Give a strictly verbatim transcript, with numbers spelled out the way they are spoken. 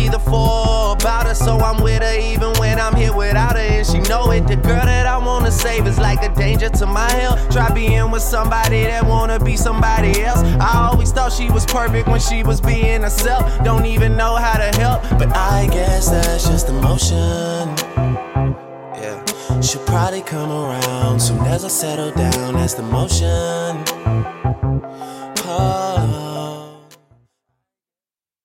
be the fool about her, so I'm with her even when I'm here without her, and she know it. The girl that I wanna save is like a danger to my health. Try being with somebody that wanna be somebody else. I always thought she was perfect when she was being herself. Don't even know how to help, but I guess that's just emotion. Yeah, she'll probably come around soon as I settle down. That's the motion.